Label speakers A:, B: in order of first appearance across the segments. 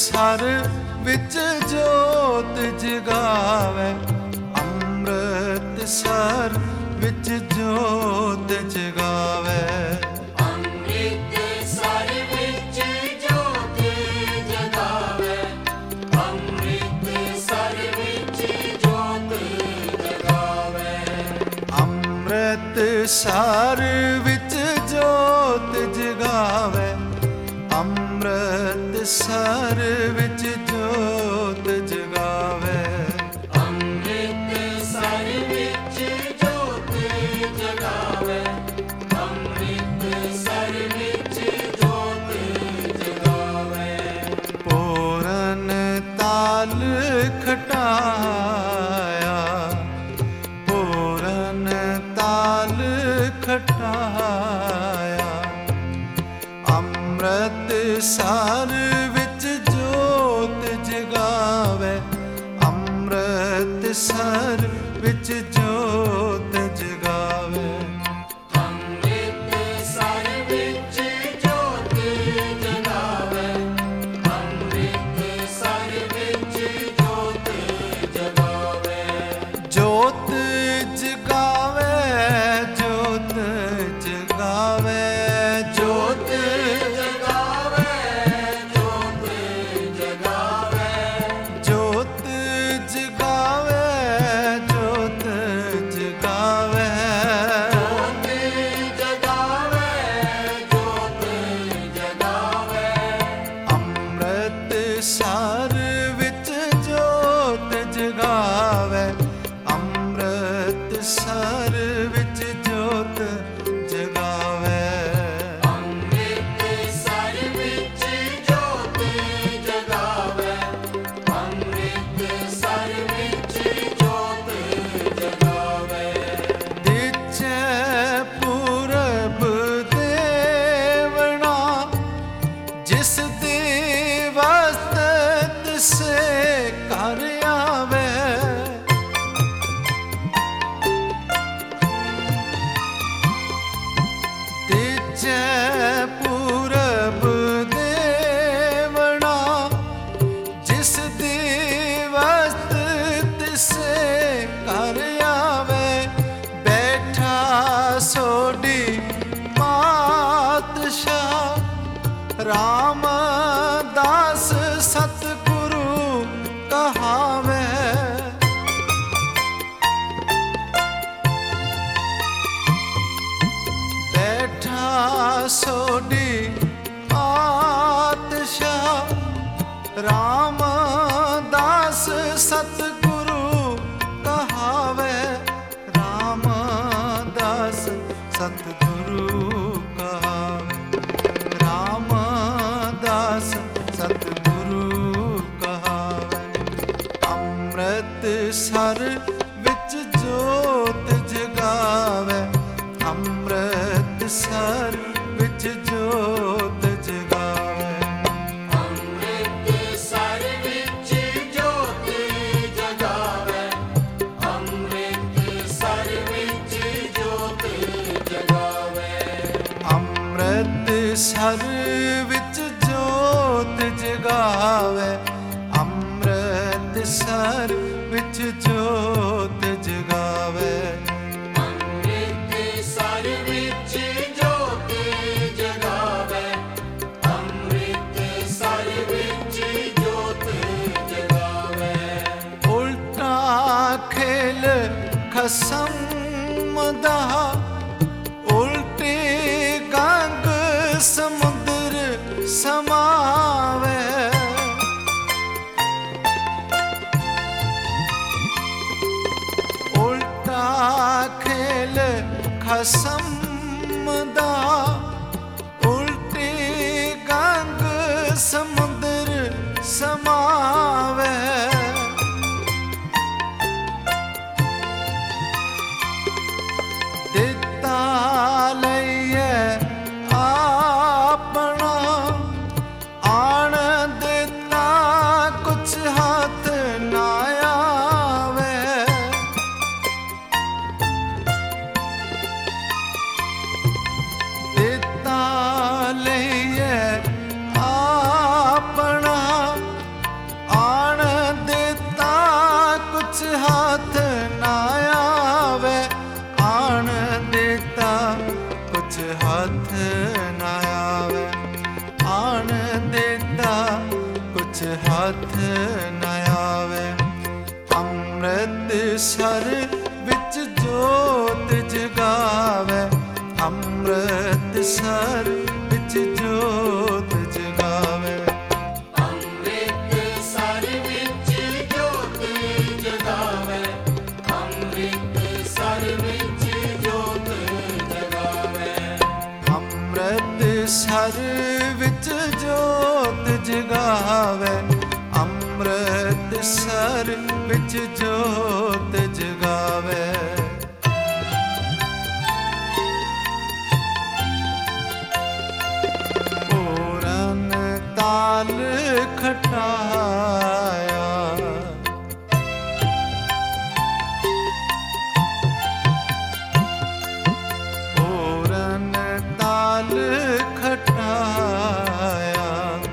A: Sir ਵਿੱਚ ਜੋਤ ਜਗਾਵੇ, ਅੰਮ੍ਰਿਤ sir ਵਿੱਚ ਜੋਤ ਜਗਾਵੇ।
B: ਅੰਮ੍ਰਿਤ ਸਰ ਵਿੱਚ ਜੋਤ ਜਗਾਵੇ, ਅੰਮ੍ਰਿਤ ਸਰ ਵਿੱਚ ਜੋਤ ਜਗਾਵੇ।
A: ਅੰਮ੍ਰਿਤ ਸਰ ਵਿੱਚ ਜੋਤ ਜਗਾਵੇ, ਅੰਮ੍ਰਿਤ ਸਰ ਵਿੱਚ ਜੋਤ ਜਗਾਵੇ।
B: ਅੰਮ੍ਰਿਤ ਸਰ ਵਿੱਚ ਜੋਤ ਜਗਾਵੇ, ਅੰਮ੍ਰਿਤ ਸਰ ਵਿੱਚ ਜੋਤ ਜਗਾਵੇ।
A: ਪੂਰਨ ਤਾਲ ਖਟਾਇਆ, ਪੂਰਨ ਤਾਲ ਖਟਾਇਆ, ਅੰਮ੍ਰਿਤ ਸਰ ਵਿੱਚ ਜੋਤ ਜਗਾਵੇ, ਅੰਮ੍ਰਿਤ ਸਰ ਵਿੱਚ ਜੋਤ ਜਗਾਵੇ।
B: ਅੰਮ੍ਰਿਤ ਸਰ ਵਿੱਚ ਜੋਤ ਜਗਾਵੇ, ਅੰਮ੍ਰਿਤ ਸਰ ਵਿੱਚ ਜੋਤ ਜਗਾਵੇ।
A: ਜੋਤ ਜਗਾਵੇ, ਜੋਤ ਜਗਾਵੇ, ਜੋਤ
B: ਜਗਾਵੇ, ਜੋਤ ਜਗਾਵੇ।
A: ਜੋਤ ਜਗਾਵੇ, ਜੋਤ ਜਗਾਵੇ।
B: ਜੋਤ ਜਗਾਵੇ, ਜੋਤ ਜਗਾਵੇ।
A: ਅੰਮ੍ਰਿਤ ਸਰ ਵਿੱਚ ਜੋਤ ਜਗਾਵੇ, ਅੰਮ੍ਰਿਤ ਸਰ ਵਿੱਚ ਜੋਤ ਜਗਾਵੇ।
B: ਅੰਮ੍ਰਿਤ ਸਰ ਵਿੱਚ ਜੋਤ ਜਗਾਵੇ, ਅੰਮ੍ਰਿਤ ਸਰ ਵਿੱਚ ਜੋਤ ਜਗਾਵੇ।
A: ਦੀਚੇ ਪੂਰਬ ਦੇਵਣਾ, ਜਿਸ ਦੀ ਵਸਤ ਸੇ ਘਰ ਆਵੇ। ਦੀਚੇ ਪੂਰਬ ਦੇਵਣਾ, ਜਿਸ ਦੀ ਵਸਤ ਸੇ ਘਰ ਆਵੇ। ਬੈਠਾ ਸੋਢੀ ਪਾਤਸ਼ਾਹ, ਰਾਮਦਾਸ ਸਤਿਗੁਰੂ ਕਹਾਵੇ। ਬੈਠਾ ਸੋਢੀ ਪਾਤਸ਼ਾਹ, ਰਾਮਦਾਸ ਸਤਿਗੁਰੂ ਕਹਾਵੇ। ਰਾਮਦਾਸ ਸਤਿਗੁਰੂ ਕਹਾਵੇ, ਰਾਮਦਾਸ ਸਤਿਗੁਰੂ ਕਹਾਵੇ। ਅੰਮ੍ਰਿਤ ਸਰ ਵਿੱਚ ਜੋਤ ਜਗਾਵੇ, ਅੰਮ੍ਰਿਤ ਸਰ ਵਿੱਚ ਜੋਤ ਜਗਾਵੇ।
B: ਅੰਮ੍ਰਿਤ ਸਰ ਵਿੱਚ ਜੋਤ ਜਗਾਵੇ, ਅੰਮ੍ਰਿਤ ਸਰ ਵਿੱਚ ਜੋਤ ਜਗਾਵੇ।
A: ਅੰਮ੍ਰਿਤ ਸਰ ਵਿੱਚ ਜੋਤ ਜਗਾਵੇ, ਅੰਮ੍ਰਿਤ ਸਰ ਵਿੱਚ ਜੋਤ ਜਗਾਵੇ।
B: ਅੰਮ੍ਰਿਤ ਸਰ ਵਿੱਚ ਜੋਤ ਜਗਾਵੇ, ਅੰਮ੍ਰਿਤ ਸਰ ਵਿੱਚ ਜੋਤ ਜਗਾਵੇ।
A: ਉਲਟਾ ਖੇਲ ਖਸਮ ਦਾ, ਉਲਟੀ ਗੰਗ ਸਮੁੰਦਰ ਸਮਾਵੇ। ਉਲਟਾ ਖੇਲ ਖਸਮ ਦਾ, ਉਲਟੀ ਗੰਗ ਸਮੁੰਦਰ ਸਮਾਵੇ। ਦਿੱਤਾ ਲਈਏ ਆਪਣਾ, ਆਣ ਦਿੱਤਾ ਕੁਛ ਹੱਥ ਨਾ ਆਵੇ। ਹੱਥ ਨ ਆਵੇ। ਅੰਮ੍ਰਿਤਸਰ ਵਿੱਚ ਜੋਤ ਜਗਾਵੇ, ਅੰਮ੍ਰਿਤਸਰ ਵਿੱਚ ਜੋਤ ਜਗਾਵੇ।
B: ਅੰਮ੍ਰਿਤਸਰ ਵਿੱਚ ਜੋਤ ਜਗਾਵੇ, ਅੰਮ੍ਰਿਤਸਰ ਵਿੱਚ ਜੋਤ ਜਗਾਵੇ।
A: ਅੰਮ੍ਰਿਤਸਰ ਵਿੱਚ ਜੋਤ ਜਗਾਵੇ, ਅੰਮ੍ਰਿਤਸਰ ਵਿੱਚ ਜੋਤ ਜਗਾਵੇ। ਪੂਰਨ ਤਾਲ ਖਟਾਇਆ, ਪੂਰਨ ਤਾਲ ਖਟਾਇਆ।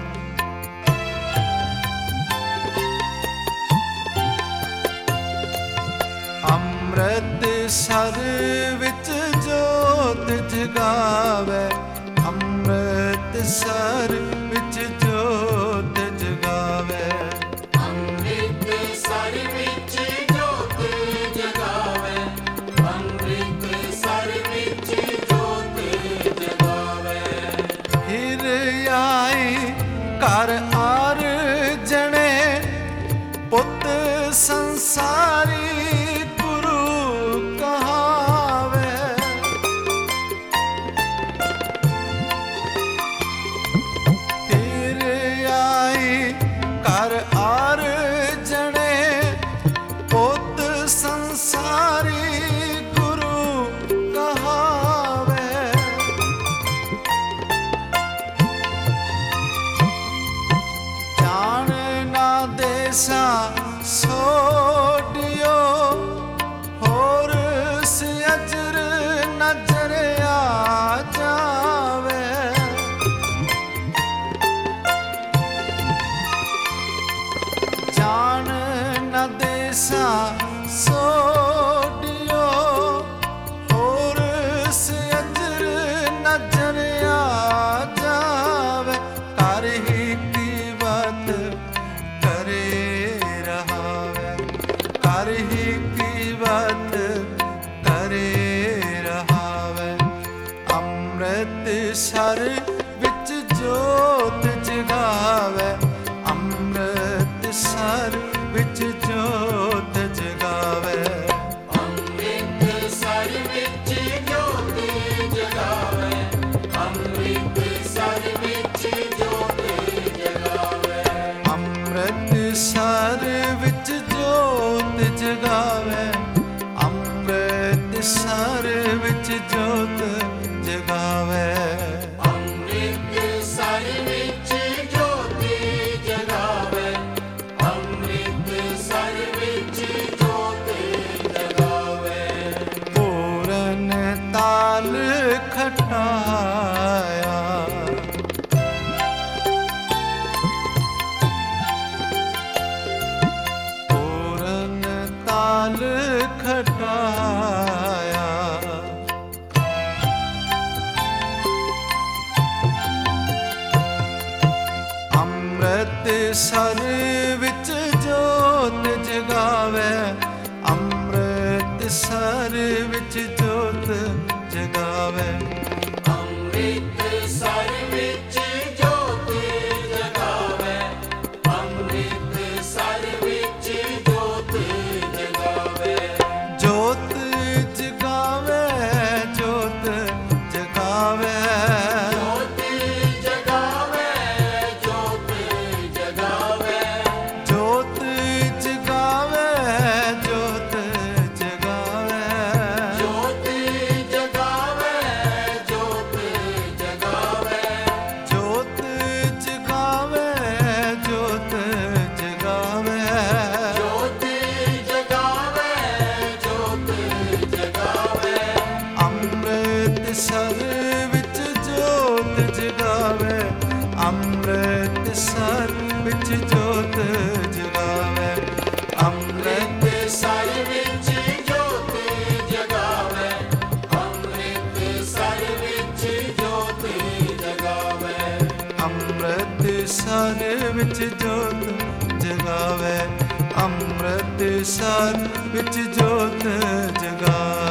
A: ਅੰਮ੍ਰਿਤਸਰ ਵਿੱਚ ਜੋਤ ਜਗਾਵੇ, ਅੰਮ੍ਰਿਤਸਰ ਵਿੱਚ ਜੋਤ ਜਗਾਵੇ।
B: ਅੰਮ੍ਰਿਤਸਰ ਵਿੱਚ ਜੋਤ ਜਗਾਵੇ, ਅੰਮ੍ਰਿਤਸਰ ਵਿੱਚ ਜੋਤ ਜਗਾਵੇ।
A: ਫਿਰ ਆਈ ਘਰ ਆਰ ਜਣੇ, ਪੁੱਤ ਸੰਸਾਰੀ ਗੁਰੂ ਕਹਾਵੇ। ਫਿਰ ਆਈ ਘਰ ਆਰ ਜਣੇ, ਪੁੱਤ ਸੰਸਾਰੀ ਗੁਰੂ ਕਹਾਵੇ। ਜਾਣ ਨਾ ਦੇਸਾ ਸੋਢਿਓ, ਹੋਰ ਸਿਅਜਰ ਨਜ਼ਰ ਆ ਜਾਵੇ। ਜਾਣ ਨਾ ਦੇਸਾ ਸੋਢਿਓ, ਹੋਰ ਸਿਅਜਰ ਨਜ਼ਰ ਆ ਜਾਵੇ। ਕਰ ਹੀ ਕੀਵਤ ਕਰੇ ਰਹਾਵੇ, ਕਰ ਹੀ ਕੀਵਤ ਕਰੇ ਰਹਾਵੇ। ਅੰਮ੍ਰਿਤਸਰ ਵਿੱਚ ਜੋਤ ਜਗਾਵੇ, ਅੰਮ੍ਰਿਤਸਰ ਵਿੱਚ ਜੋਤ ਜਗਾਵੇ।
B: ਅੰਮ੍ਰਿਤਸਰ ਵਿੱਚ ਜੋਤ ਜਗਾਵੇ, ਅੰਮ੍ਰਿਤਸਰ ਵਿੱਚ ਜੋਤ ਜਗਾਵੇ।
A: ਅੰਮ੍ਰਿਤਸਰ ਵਿੱਚ ਜੋਤ ਜਗਾਵੇ, ਅੰਮ੍ਰਿਤਸਰ ਵਿੱਚ ਜੋਤ ਜਗਾਵੇ।
B: ਅੰਮ੍ਰਿਤਸਰ ਵਿੱਚ ਜੋਤ ਜਗਾਵੇ, ਅੰਮ੍ਰਿਤਸਰ ਵਿੱਚ ਜੋਤ ਜਗਾਵੇ।
A: ਪੂਰਨ ਤਾਲ ਖਟਾਇਆ, ਪੂਰਨ ਤਾਲ ਖਟਾਇਆ। ਅੰਮ੍ਰਿਤਸਰ ਵਿੱਚ ਜੋਤ ਜਗਾਵੇ, ਅੰਮ੍ਰਿਤਸਰ ਵਿੱਚ ਜੋਤ ਜਗਾਵੇ।
B: ਅੰਮ੍ਰਿਤਸਰ ਵਿੱਚ ਜੋਤ ਜਗਾਵੇ, ਅੰਮ੍ਰਿਤਸਰ ਵਿੱਚ ਜੋਤ ਜਗਾਵੇ।
A: ਜੋਤ ਜਗਾਵੇ, ਜੋਤ ਜਗਾਵੇ।
B: ਜੋਤ ਜਗਾਵੇ, ਜੋਤ ਜਗਾਵੇ।
A: ਜੋਤ ਜਗਾਵੇ, ਜੋਤ ਜਗਾਵੇ।
B: ਜੋਤ ਜਗਾਵੇ, ਜੋਤ ਜਗਾਵੇ।
A: ਜੋਤ ਜਗਾਵੇ, ਜੋਤ ਜਗਾਵੇ।
B: ਜੋਤ ਜਗਾਵੇ, ਜੋਤ ਜਗਾਵੇ।
A: ਅੰਮ੍ਰਿਤਸਰ ਵਿੱਚ ਜੋਤ ਜਗਾਵੇ, ਅੰਮ੍ਰਿਤਸਰ ਵਿੱਚ ਜੋਤ ਜਗਾਵੇ।
B: ਅੰਮ੍ਰਿਤਸਰ ਵਿੱਚ ਜੋਤ ਜਗਾਵੇ, ਅੰਮ੍ਰਿਤਸਰ ਵਿੱਚ ਜੋਤ ਜਗਾਵੇ।
A: ਅੰਮ੍ਰਿਤਸਰ ਵਿੱਚ ਜੋਤ ਜਗਾਵੇ। ਸਾਡੇ ਸਾਰ ਵਿੱਚ ਜੋਤ ਜਗਾਵੇ।